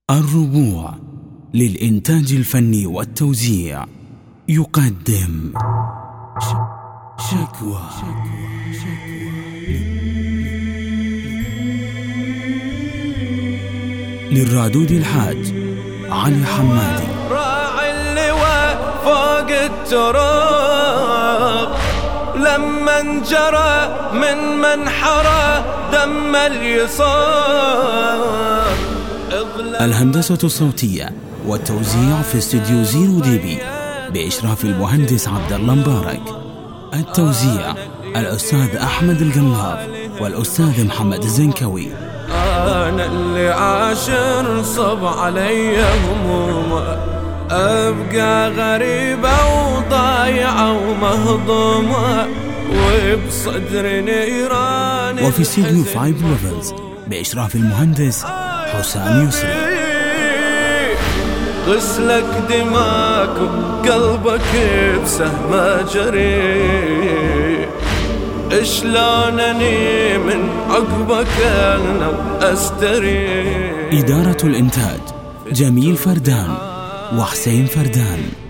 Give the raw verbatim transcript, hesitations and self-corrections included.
الربوع للإنتاج الفني والتوزيع يقدم شكوى للرادود الحاج علي حمادي. راعي اللواء فوق التراب لما انجرى من منحرى دم اليسار. الهندسة الصوتية والتوزيع في استوديو زيرو دي بي بإشراف المهندس عبد الله مبارك. التوزيع الأستاذ أحمد القلاف والأستاذ محمد الزنكوي. أنا اللي عاشر صب علي هموم، أبقى غريبة وضايعة ومهضومة وبصدر نيران. وفي استوديو فايف ليفلز بإشراف المهندس حسام يسري. غسلك دماك وقلبك بسهم جري، شلونني من عقبك أنا وأستري. إدارة الإنتاج جميل فردان وحسين فردان.